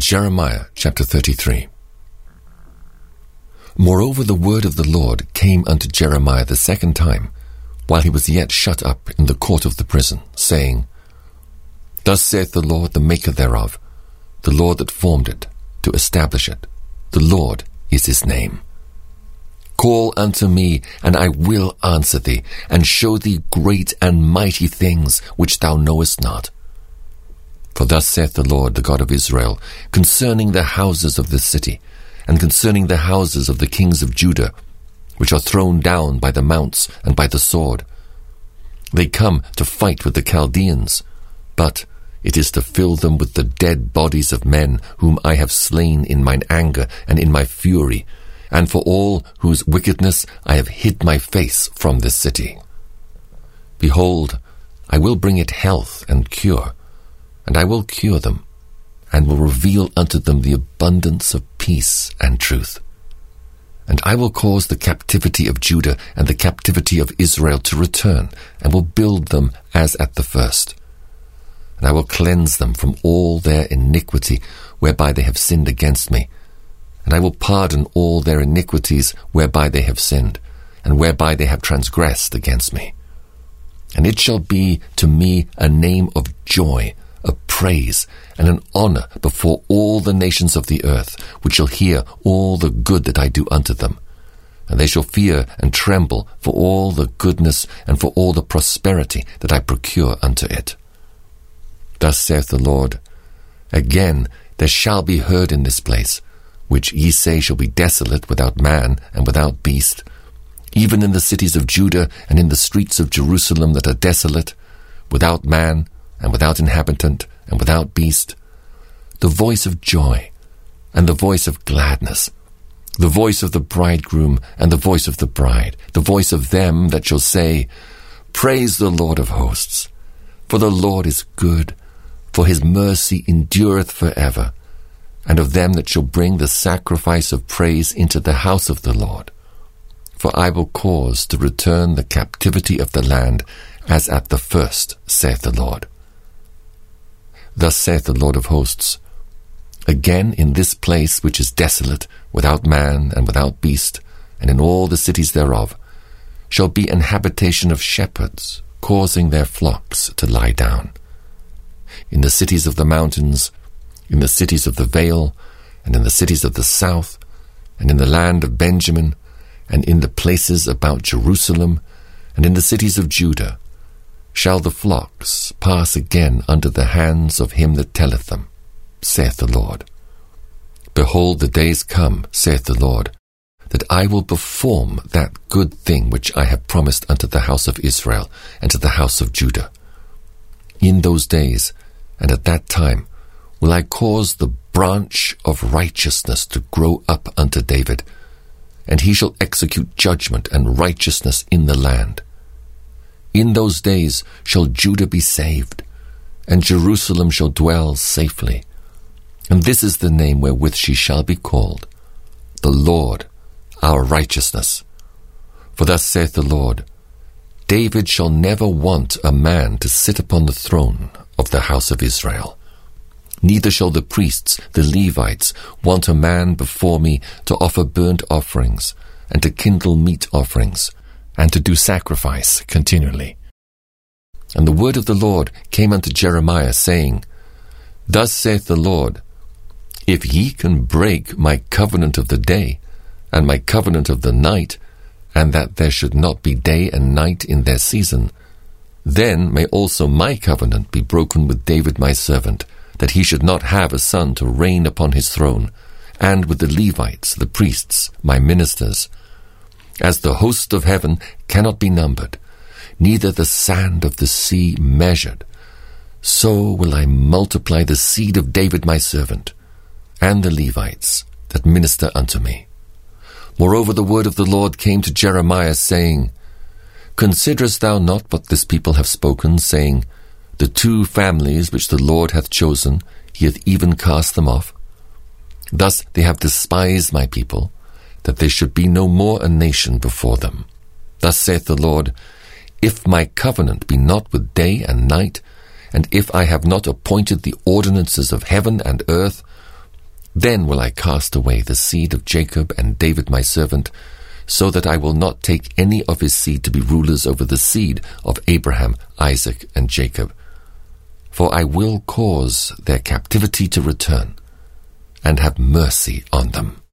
Jeremiah chapter 33. Moreover, the word of the Lord came unto Jeremiah the second time, while he was yet shut up in the court of the prison, saying, Thus saith the Lord, the maker thereof, the Lord that formed it, to establish it. The Lord is his name. Call unto me, and I will answer thee, and show thee great and mighty things which thou knowest not. For thus saith the Lord, the God of Israel, concerning the houses of this city, and concerning the houses of the kings of Judah, which are thrown down by the mounts and by the sword. They come to fight with the Chaldeans, but it is to fill them with the dead bodies of men whom I have slain in mine anger and in my fury, and for all whose wickedness I have hid my face from this city. Behold, I will bring it health and cure, and I will cure them, and will reveal unto them the abundance of peace and truth. And I will cause the captivity of Judah and the captivity of Israel to return, and will build them as at the first. And I will cleanse them from all their iniquity whereby they have sinned against me, and I will pardon all their iniquities whereby they have sinned, and whereby they have transgressed against me. And it shall be to me a name of joy, a praise, and an honor before all the nations of the earth, which shall hear all the good that I do unto them. And they shall fear and tremble for all the goodness and for all the prosperity that I procure unto it. Thus saith the Lord, Again there shall be heard in this place, which ye say shall be desolate without man and without beast, even in the cities of Judah and in the streets of Jerusalem that are desolate, without man and without inhabitant and without beast, the voice of joy and the voice of gladness, the voice of the bridegroom and the voice of the bride, the voice of them that shall say, Praise the Lord of hosts, for the Lord is good, for his mercy endureth forever, and of them that shall bring the sacrifice of praise into the house of the Lord. For I will cause to return the captivity of the land as at the first, saith the Lord. Thus saith the Lord of hosts, Again in this place which is desolate, without man and without beast, and in all the cities thereof, shall be an habitation of shepherds, causing their flocks to lie down. In the cities of the mountains, in the cities of the vale, and in the cities of the south, and in the land of Benjamin, and in the places about Jerusalem, and in the cities of Judah, shall the flocks pass again under the hands of him that telleth them, saith the Lord. Behold, the days come, saith the Lord, that I will perform that good thing which I have promised unto the house of Israel and to the house of Judah. In those days, and at that time, will I cause the branch of righteousness to grow up unto David, and he shall execute judgment and righteousness in the land. In those days shall Judah be saved, and Jerusalem shall dwell safely. And this is the name wherewith she shall be called, the Lord our righteousness. For thus saith the Lord, David shall never want a man to sit upon the throne of the house of Israel. Neither shall the priests, the Levites, want a man before me to offer burnt offerings, and to kindle meat offerings, and to do sacrifice continually. And the word of the Lord came unto Jeremiah, saying, Thus saith the Lord, If ye can break my covenant of the day, and my covenant of the night, and that there should not be day and night in their season, then may also my covenant be broken with David my servant, that he should not have a son to reign upon his throne, and with the Levites, the priests, my ministers. As the host of heaven cannot be numbered, neither the sand of the sea measured, so will I multiply the seed of David my servant, and the Levites that minister unto me. Moreover, the word of the Lord came to Jeremiah, saying, Considerest thou not what this people have spoken, saying, The 2 families which the Lord hath chosen, he hath even cast them off? Thus they have despised my people, that there should be no more a nation before them. Thus saith the Lord, If my covenant be not with day and night, and if I have not appointed the ordinances of heaven and earth, Then will I cast away the seed of Jacob and David my servant, so that I will not take any of his seed to be rulers over the seed of Abraham, Isaac, and Jacob. For I will cause their captivity to return, and have mercy on them.